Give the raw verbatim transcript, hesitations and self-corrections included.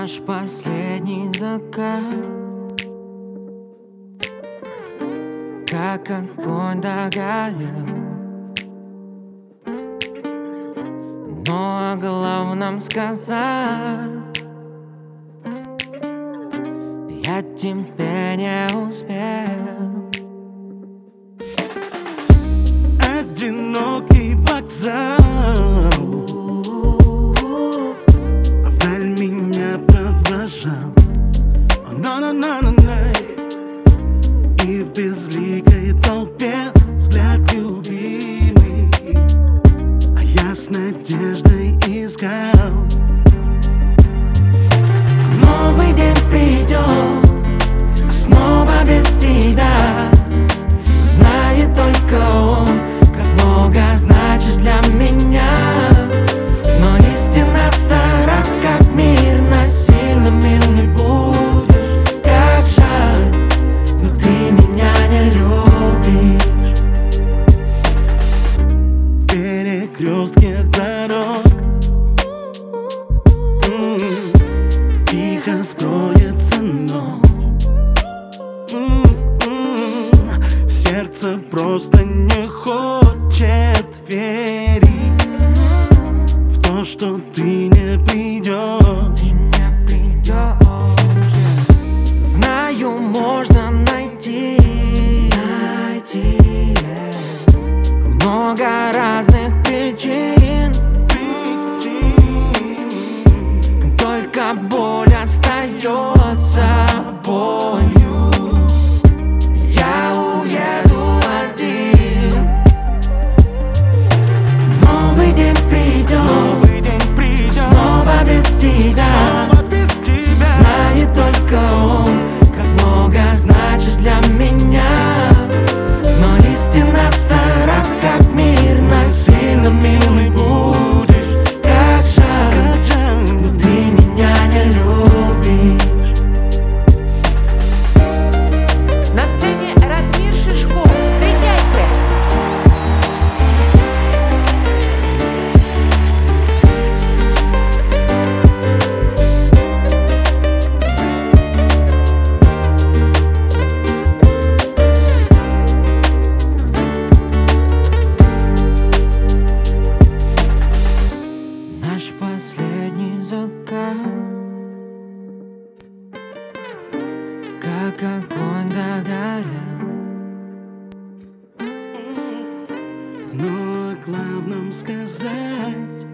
Наш последний закат, как огонь догорел, но о главном сказать я тебе не успел. Одинокий вокзал, вдаль меня провожал, на-на-на-на-на. И в безликой толпе взгляд любимый, а я с надеждой искал. Новый день придет, снова без тебя. Знает только он, как много значит для меня. Но истина стара, как мир, насильно мил не будешь. Как жаль, но ты меня не любишь. В перекрестке дорог м-м, тихо скроется ночь. М-м, сердце просто не хочет верить в то, что ты не придешь. Ты не придешь. Знаю, можно найти, найти много разных причин, Причин. только боль остается болью. Я уеду один. Новый день придет, Новый день придет, снова без тебя. снова без тебя. Знает только он, как много значит для меня. Но истина стара, как мир, насильно мил не будешь. Как жаль, Как жаль, но ты меня не любишь. На сцене Радмир Шишков. Встречайте! Наш последний закат, как огонь догорел, но о главном сказать